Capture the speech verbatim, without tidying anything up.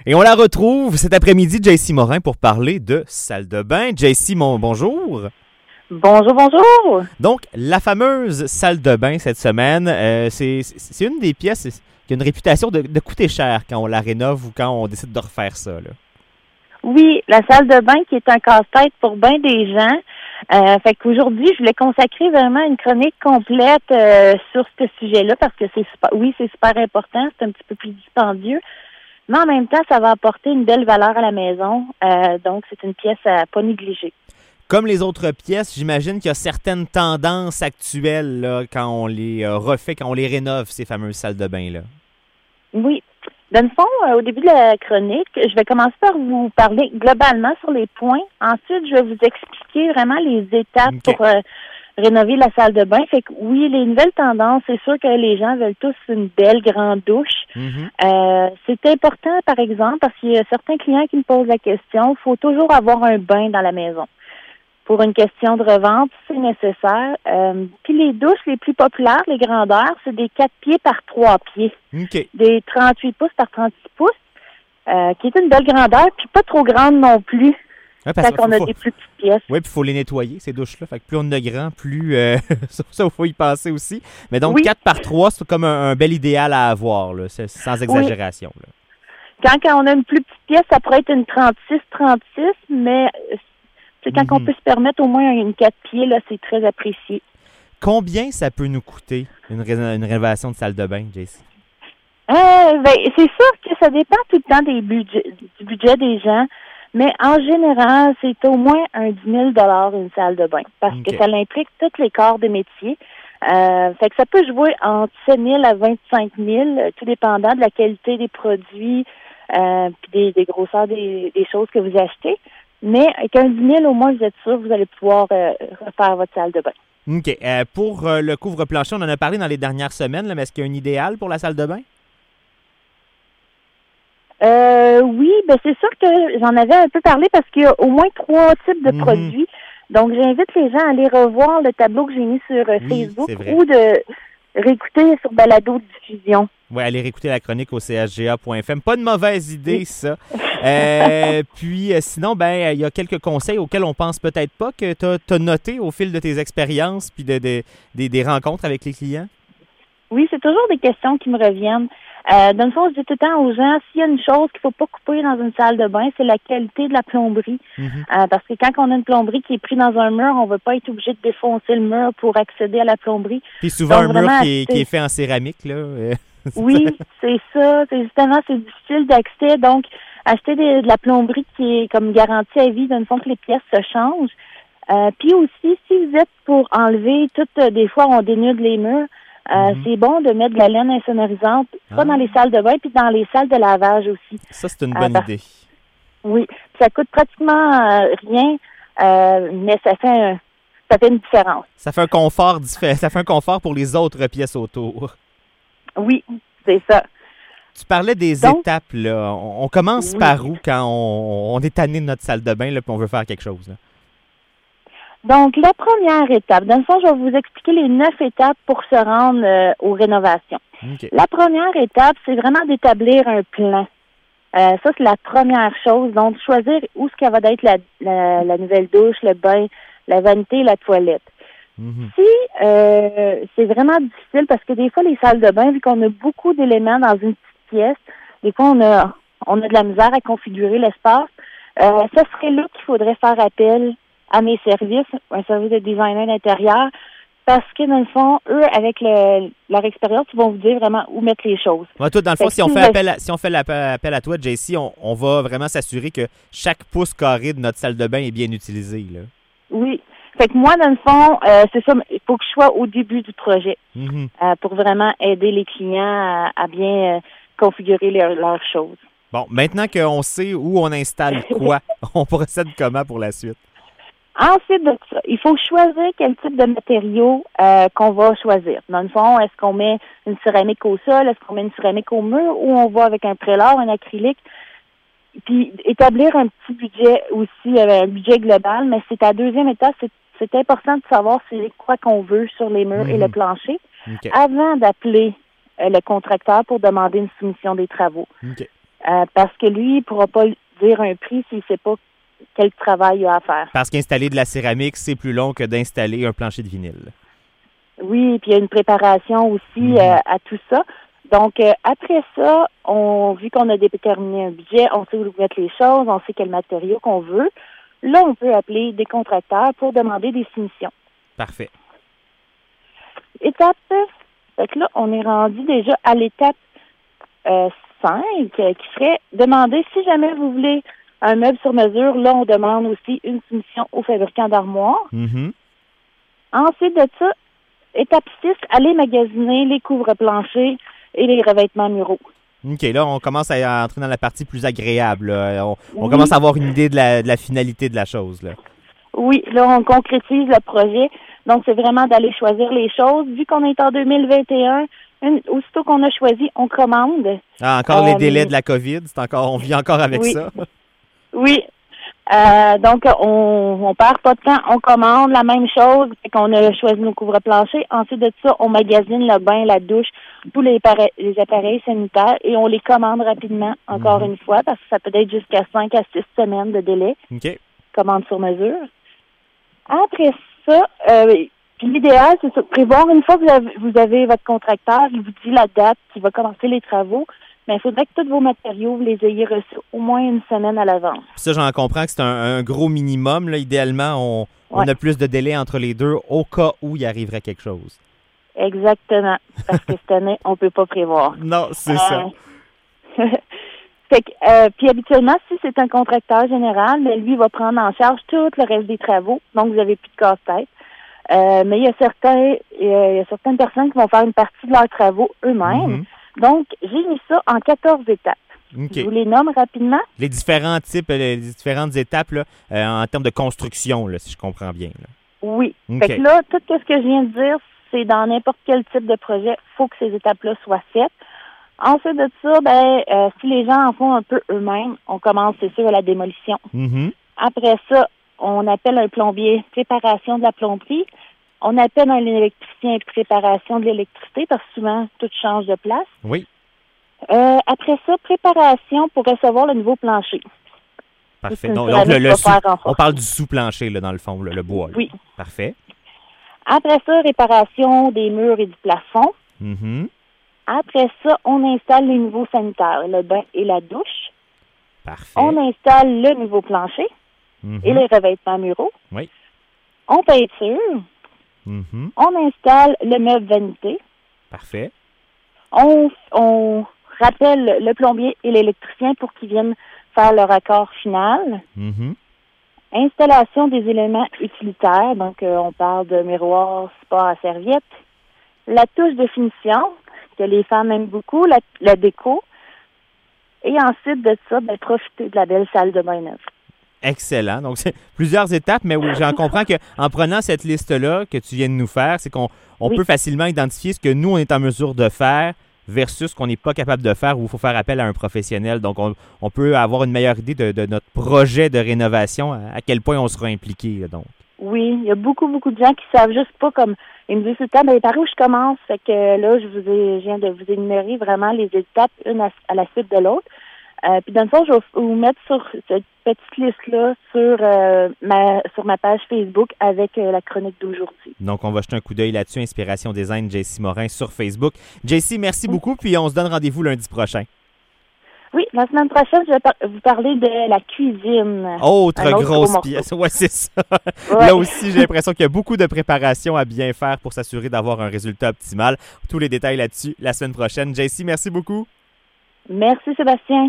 Et on la retrouve cet après-midi, Jaycie Morin, pour parler de salle de bain. Jaycie, mon bonjour. Bonjour, bonjour. Donc, la fameuse salle de bain cette semaine, euh, c'est, c'est une des pièces qui a une réputation de, de coûter cher quand on la rénove ou quand on décide de refaire ça, là. Oui, la salle de bain qui est un casse-tête pour bien des gens. Euh, fait qu'aujourd'hui, je voulais consacrer vraiment une chronique complète euh, sur ce sujet-là parce que c'est super, oui, c'est super important, c'est un petit peu plus dispendieux, mais en même temps, ça va apporter une belle valeur à la maison. Euh, donc, c'est une pièce à pas négliger. Comme les autres pièces, j'imagine qu'il y a certaines tendances actuelles là, quand on les euh, refait, quand on les rénove, ces fameuses salles de bain-là. Oui. Dans le fond, euh, au début de la chronique, je vais commencer par vous parler globalement sur les points. Ensuite, je vais vous expliquer vraiment les étapes Okay. pour euh, rénover la salle de bain. Fait que oui, les nouvelles tendances, c'est sûr que les gens veulent tous une belle grande douche. Mm-hmm. Euh, c'est important, par exemple, parce qu'il y a certains clients qui me posent la question, il faut toujours avoir un bain dans la maison. Pour une question de revente, c'est nécessaire. Euh, puis les douches les plus populaires, les grandeurs, c'est des quatre pieds par trois pieds. OK. Des trente-huit pouces par trente-six pouces, euh, qui est une belle grandeur, puis pas trop grande non plus, Ouais, parce quand on a faut, des plus petites pièces. oui, puis il faut les nettoyer, ces douches-là. Fait que plus on en a grand, plus euh, ça, il faut y penser aussi. Mais donc, Oui. quatre par trois, c'est comme un, un bel idéal à avoir, là, c'est, sans exagération. Là. Quand, quand on a une plus petite pièce, ça pourrait être une trente-six trente-six, mais c'est quand Mm-hmm. on peut se permettre au moins une quatre pieds, là, c'est très apprécié. Combien ça peut nous coûter, une, ré- une rénovation de salle de bain, Jaycie? Euh, ben, c'est sûr que ça dépend tout le temps des budgets, du budget des gens, mais en général, c'est au moins un dix mille dollars une salle de bain, parce OK. que ça implique tous les corps de métier. Euh, fait que ça peut jouer entre sept mille à vingt-cinq mille, euh, tout dépendant de la qualité des produits, euh, puis des, des grosseurs des, des choses que vous achetez. Mais avec un dix mille, au moins, vous êtes sûr que vous allez pouvoir euh, refaire votre salle de bain. OK. Euh, pour euh, le couvre-plancher, on en a parlé dans les dernières semaines, là, mais est-ce qu'il y a un idéal pour la salle de bain? Euh, oui, ben c'est sûr que j'en avais un peu parlé parce qu'il y a au moins trois types de Mhm. produits. Donc, j'invite les gens à aller revoir le tableau que j'ai mis sur euh, Oui, Facebook c'est vrai. ou de réécouter sur Balado Diffusion. Oui, allez réécouter la chronique au c h g a point f m. Pas de mauvaise idée, ça. Euh, puis, euh, sinon, ben, il y a quelques conseils auxquels on pense peut-être pas que tu as noté au fil de tes expériences puis de, de- des, des rencontres avec les clients. Oui, c'est toujours des questions qui me reviennent. Euh, dans le fond, je dis tout le temps aux gens, s'il y a une chose qu'il faut pas couper dans une salle de bain, c'est la qualité de la plomberie. Mhm. Euh, parce que quand on a une plomberie qui est prise dans un mur, on ne va pas être obligé de défoncer le mur pour accéder à la plomberie. Puis souvent, Donc, un mur vraiment, qui est, acheter- qui est fait en céramique, là. euh, Oui, c'est ça. C'est justement, c'est difficile d'accès. Donc, acheter des- de la plomberie qui est comme garantie à vie, d'une façon que les pièces se changent. Euh, puis aussi, si vous êtes pour enlever toutes, euh, des fois, on dénude les murs, euh, Mhm. c'est bon de mettre de la laine insonorisante, soit Ah. dans les salles de bain, puis dans les salles de lavage aussi. Ça, c'est une Ah, bonne par- idée. Oui, ça coûte pratiquement euh, rien, euh, mais ça fait, un- ça fait une différence. Ça fait un confort diffé- ça fait un confort pour les autres pièces autour. Oui, c'est ça. Tu parlais des Donc- étapes, là. On, on commence Oui. par où quand on, on est tanné de notre salle de bain, là, puis on veut faire quelque chose, là? Donc, la première étape, dans le fond, je vais vous expliquer les neuf étapes pour se rendre euh, aux rénovations. OK. La première étape, c'est vraiment d'établir un plan. Euh, ça, c'est la première chose. Donc, choisir où ce qu'elle va être la, la, la nouvelle douche, le bain, la vanité, la toilette. Mhm. Si euh, c'est vraiment difficile, parce que des fois, les salles de bain, vu qu'on a beaucoup d'éléments dans une petite pièce, des fois, on a, on a de la misère à configurer l'espace, euh, ce serait là qu'il faudrait faire appel à mes services, un service de designer d'intérieur, parce que, dans le fond, eux, avec le, leur expérience, ils vont vous dire vraiment où mettre les choses. Ouais, toi, dans le fond, Fait que si on si fait vous- appel à, si on fait l'appel appel à toi, Jaycie, on, on va vraiment s'assurer que chaque pouce carré de notre salle de bain est bien utilisé, là. Oui. Fait que moi, dans le fond, euh, c'est ça, il faut que je sois au début du projet Mhm. euh, pour vraiment aider les clients à, à bien euh, configurer leur- leurs choses. Bon, maintenant qu'on sait où on installe quoi, on procède comment pour la suite? Ensuite de ça, il faut choisir quel type de matériaux euh, qu'on va choisir. Dans le fond, est-ce qu'on met une céramique au sol, est-ce qu'on met une céramique au mur, ou on va avec un prélat, un acrylique. Puis établir un petit budget aussi, euh, un budget global, mais c'est à deuxième étape, c'est, c'est important de savoir c'est quoi qu'on veut sur les murs Mhm. et le plancher OK. avant d'appeler euh, le contracteur pour demander une soumission des travaux. OK. euh, parce que lui, il ne pourra pas dire un prix s'il ne sait pas quel travail il a à faire. Parce qu'installer de la céramique, c'est plus long que d'installer un plancher de vinyle. Oui, puis il y a une préparation aussi mmh. euh, à tout ça. Donc, euh, après ça, on vu qu'on a déterminé un budget, on sait où mettre les choses, on sait quel matériau qu'on veut. Là, on peut appeler des contracteurs pour demander des soumissions. Parfait. Étape, fait que là, on est rendu déjà à l'étape euh, cinq, euh, qui serait demander si jamais vous voulez un meuble sur mesure. Là, on demande aussi une soumission au fabricant d'armoires. Mm-hmm. Ensuite de ça, étape six, aller magasiner les couvre-planchers et les revêtements muraux. OK, là, on commence à entrer dans la partie plus agréable. Là. On, on oui. commence à avoir une idée de la, de la finalité de la chose. Là. Oui, là, on concrétise le projet. Donc, c'est vraiment d'aller choisir les choses. Vu qu'on est en deux mille vingt et un, une, aussitôt qu'on a choisi, on commande. Ah, encore euh, les délais de la COVID. C'est encore, on vit encore avec oui. ça. Oui. Euh, donc, on on perd pas de temps, on commande la même chose, fait qu'on a choisi nos couvre-planchers. Ensuite de ça, on magasine le bain, la douche, tous les, appareils, les appareils sanitaires et on les commande rapidement, encore mm-hmm. une fois, parce que ça peut être jusqu'à cinq à six semaines de délai. OK. Commande sur mesure. Après ça, euh, l'idéal, c'est de prévoir, une fois que vous avez, vous avez votre contracteur, il vous dit la date qui va commencer les travaux, mais il faudrait que tous vos matériaux, vous les ayez reçus au moins une semaine à l'avance. Ça, j'en comprends que c'est un, un gros minimum. Là. Idéalement, on, on ouais. a plus de délai entre les deux au cas où il arriverait quelque chose. Exactement. Parce que cette année, on ne peut pas prévoir. Non, c'est euh... ça. fait que, euh, puis habituellement, si c'est un contracteur général, mais lui, il va prendre en charge tout le reste des travaux. Donc, vous n'avez plus de casse-tête. Euh, mais il y a certains, il y a certaines personnes qui vont faire une partie de leurs travaux eux-mêmes. Mm-hmm. Donc, j'ai mis ça en quatorze étapes. Okay. Je vous les nomme rapidement. Les différents types, les différentes étapes là, euh, en termes de construction, là, si je comprends bien. Là. Oui. Okay. Fait que là, tout ce que je viens de dire, c'est dans n'importe quel type de projet, il faut que ces étapes-là soient faites. Ensuite de ça, ben, euh, si les gens en font un peu eux-mêmes, on commence, c'est sûr, à la démolition. Mm-hmm. Après ça, on appelle un plombier préparation de la plomberie. On appelle un électricien préparation de l'électricité parce que souvent, tout change de place. Oui. Euh, après ça, préparation pour recevoir le nouveau plancher. Parfait. Donc, donc le, le sous, on parle du sous-plancher, là, dans le fond, là, le bois. Là. Oui. Parfait. Après ça, réparation des murs et du plafond. Mm-hmm. Après ça, on installe les nouveaux sanitaires, le bain et la douche. Parfait. On installe le nouveau plancher mm-hmm. et les revêtements muraux. Oui. On peinture. Mm-hmm. On installe le meuble vanité. Parfait. On, on rappelle le plombier et l'électricien pour qu'ils viennent faire le raccord final. Mm-hmm. Installation des éléments utilitaires. Donc, euh, on parle de miroir, support à serviette. La touche de finition, que les femmes aiment beaucoup, la, la déco. Et ensuite de ça, ben, profiter de la belle salle de bain neuve. Excellent. Donc, c'est plusieurs étapes, mais oui, j'en comprends qu'en prenant cette liste-là que tu viens de nous faire, c'est qu'on on oui. peut facilement identifier ce que nous, on est en mesure de faire versus ce qu'on n'est pas capable de faire ou il faut faire appel à un professionnel. Donc, on, on peut avoir une meilleure idée de, de notre projet de rénovation, à, à quel point on sera impliqué. Là, donc. Oui, il y a beaucoup, beaucoup de gens qui savent juste pas comme... Ils me disent tout le temps, ben, par où je commence? Fait que là, je vous ai, je viens de vous énumérer vraiment les étapes, une à, à la suite de l'autre. Euh, puis dans le fond, je vais vous mettre sur cette petite liste-là sur, euh, ma, sur ma page Facebook avec euh, la chronique d'aujourd'hui. Donc, on va jeter un coup d'œil là-dessus. Inspiration Design, Jessie Morin sur Facebook. Jessie, merci oui. beaucoup, puis on se donne rendez-vous lundi prochain. Oui, la semaine prochaine, je vais par- vous parler de la cuisine. Autre, autre grosse pièce. Oui, c'est ça. Ouais. Là aussi, j'ai l'impression qu'il y a beaucoup de préparation à bien faire pour s'assurer d'avoir un résultat optimal. Tous les détails là-dessus la semaine prochaine. Jessie, merci beaucoup. Merci Sébastien.